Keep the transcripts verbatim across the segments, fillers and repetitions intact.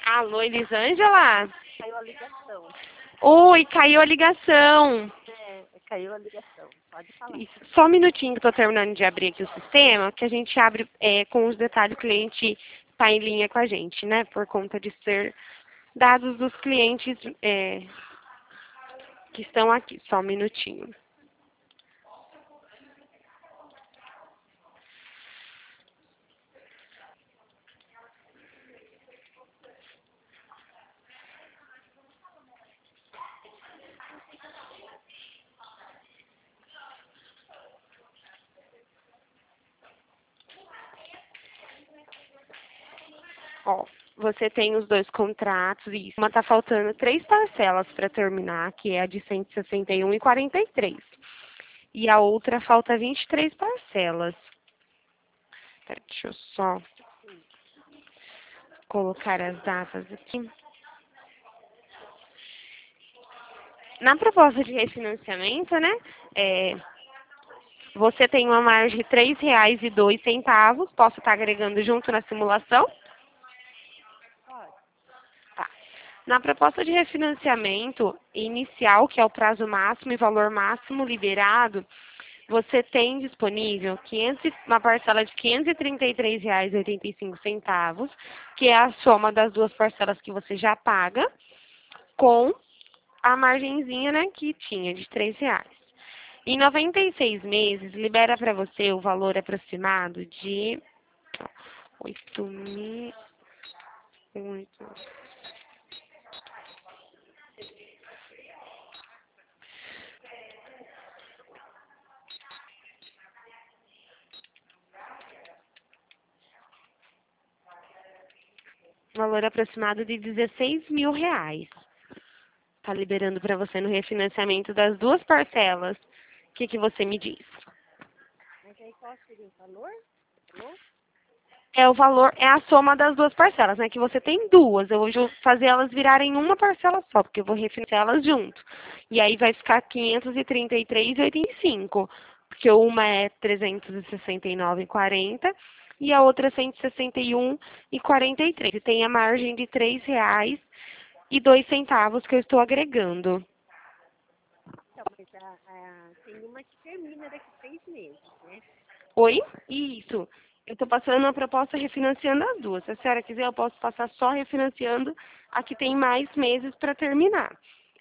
Alô, Elisângela? Caiu a ligação. Oi, caiu a ligação. É, caiu a ligação. Pode falar. Isso. Só um minutinho que estou terminando de abrir aqui o sistema, que a gente abre é, com os detalhes, o cliente está em linha com a gente, né? Por conta de ser dados dos clientes é, que estão aqui. Só um minutinho. Ó, você tem os dois contratos e uma tá faltando três parcelas para terminar, que é a de cento e sessenta e um e quarenta e três. E a outra falta vinte e três parcelas. Pera, deixa eu só colocar as datas aqui. Na proposta de refinanciamento, né, é, você tem uma margem de três reais e dois centavos. Posso estar agregando junto na simulação? Pode. Tá. Na proposta de refinanciamento inicial, que é o prazo máximo e valor máximo liberado, você tem disponível quinhentos, uma parcela de quinhentos e trinta e três reais e oitenta e cinco centavos, que é a soma das duas parcelas que você já paga, com a margenzinha, né, que tinha de três reais. Em noventa e seis meses, libera para você o valor aproximado de oito mil... Valor aproximado de dezesseis mil reais. Tá liberando para você no refinanciamento das duas parcelas. O que, que você me diz? Mas aí qual seria o valor? Você falou? É o valor, é a soma das duas parcelas, né? Que você tem duas. Eu vou fazer elas virarem uma parcela só, porque eu vou refinanciar elas junto. E aí vai ficar quinhentos e trinta e três reais e oitenta e cinco. Porque uma é trezentos e sessenta e nove reais e quarenta centavos e a outra é cento e sessenta e um reais e quarenta e três centavos. E tem a margem de três reais e dois centavos que eu estou agregando. Então, mas a, a, tem uma que termina daqui a seis meses, né? Oi? Isso. Eu estou passando a proposta refinanciando as duas. Se a senhora quiser, eu posso passar só refinanciando a que tem mais meses para terminar.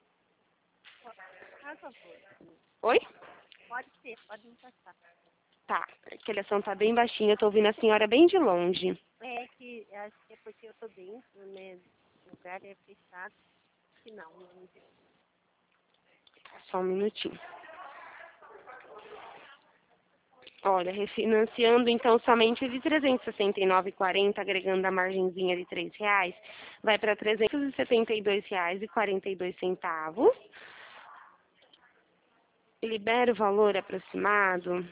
Por favor. Oi? Pode ser, pode me passar. Tá. A ligação está bem baixinha. Eu estou ouvindo a senhora bem de longe. É que acho que é porque eu tô dentro, né? O lugar é fechado. Que não, não tem. Só um minutinho. Olha, refinanciando então somente de trezentos e sessenta e nove reais e quarenta centavos, agregando a margenzinha de três reais, vai para trezentos e setenta e dois reais e quarenta e dois centavos. Libera o valor aproximado.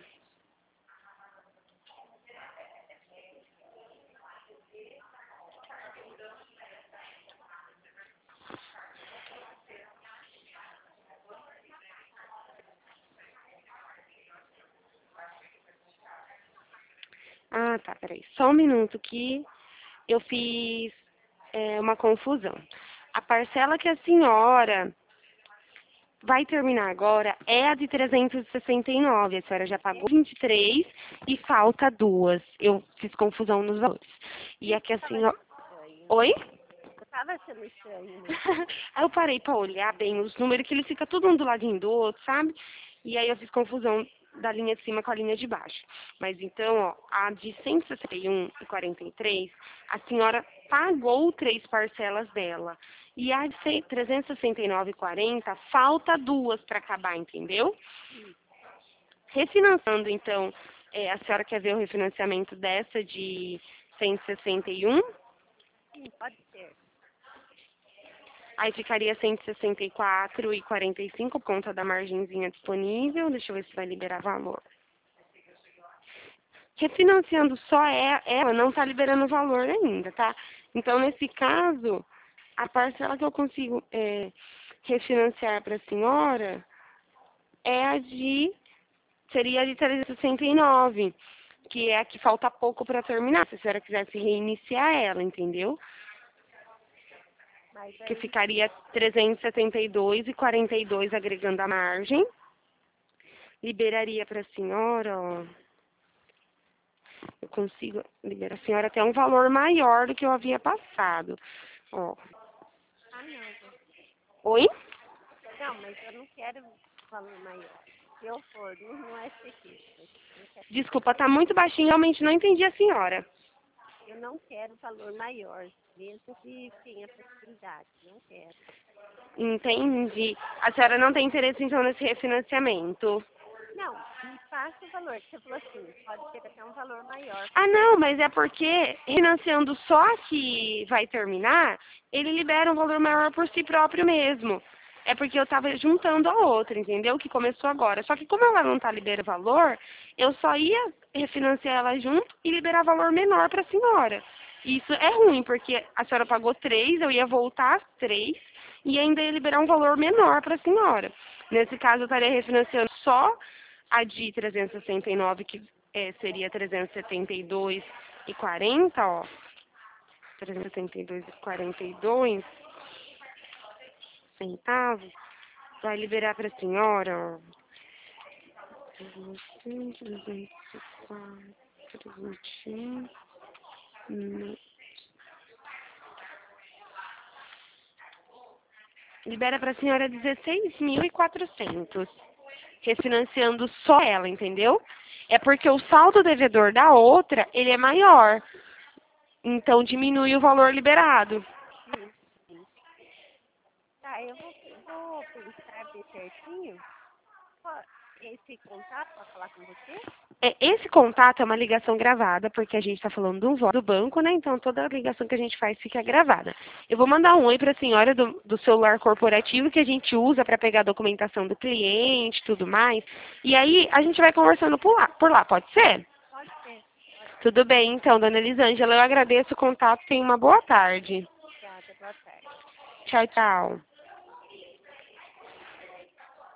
Ah, tá, peraí. Só um minuto que eu fiz é, uma confusão. A parcela que a senhora vai terminar agora é a de trezentos e sessenta e nove. A senhora já pagou vinte e três e falta duas. Eu fiz confusão nos valores. E a que a senhora... Estranho. Oi? Eu tava achando estranho, né? Aí eu parei para olhar bem os números, que eles ficam tudo um do ladinho do outro, sabe? E aí eu fiz confusão da linha de cima com a linha de baixo. Mas então, ó, a de cento e sessenta e um reais e quarenta e três centavos, a senhora pagou três parcelas dela. E a de trezentos e sessenta e nove reais e quarenta centavos, falta duas para acabar, entendeu? Refinanciando, então, é, a senhora quer ver o refinanciamento dessa de cento e sessenta e um? Sim, pode ser. Aí ficaria cento e sessenta e quatro reais e quarenta e cinco por conta da margenzinha disponível. Deixa eu ver se vai liberar valor. Refinanciando só é- ela, não está liberando valor ainda, tá? Então, nesse caso, a parcela que eu consigo é, refinanciar para a senhora é a de, seria a de trezentos e sessenta e nove, que é a que falta pouco para terminar, se a senhora quisesse reiniciar ela, entendeu? Mas que aí, ficaria trezentos e setenta e dois e quarenta e dois agregando a margem. Liberaria para a senhora, ó, eu consigo liberar a senhora até um valor maior do que eu havia passado. Ó. ah, não. Oi? Não, mas eu não quero valor maior. Se eu for no, no S P Q, eu não quero, Desculpa, tá muito baixinho, realmente não entendi a senhora. eu não quero valor maior, mesmo que tenha possibilidade. Não quero. Entendi. A senhora não tem interesse, então, nesse refinanciamento? Não, me passa o valor. Você falou assim, pode ser até um valor maior. Ah, não, mas é porque financiando só que vai terminar, ele libera um valor maior por si próprio mesmo. É porque eu estava juntando a outra, entendeu? Que começou agora. Só que como ela não está liberando valor, eu só ia refinanciar ela junto e liberar valor menor para a senhora. Isso é ruim, porque a senhora pagou três, eu ia voltar às três e ainda ia liberar um valor menor para a senhora. Nesse caso, eu estaria refinanciando só a de trezentos e sessenta e nove, que é, seria trezentos e setenta e dois e quarenta, ó. trezentos e setenta e dois e quarenta e dois centavos. Vai liberar para a senhora, ó. trezentos e quatro, vinte e um. Hum. Libera para a senhora dezesseis mil e quatrocentos. Refinanciando só ela, entendeu? É porque o saldo devedor da outra, ele é maior. Então diminui o valor liberado. Sim, sim. Tá, eu vou, vou pensar bem certinho. Qual- Esse contato para falar com você? É, esse contato é uma ligação gravada, porque a gente está falando do, vo- do banco, né? Então toda a ligação que a gente faz fica gravada. Eu vou mandar um oi para a senhora do, do celular corporativo que a gente usa para pegar a documentação do cliente e tudo mais. E aí a gente vai conversando por lá, por lá, pode ser? Pode ser. Pode ser. Tudo bem, então, dona Elisângela, eu agradeço o contato. Tenha uma boa tarde. Obrigada. Boa tarde. Tchau, tchau.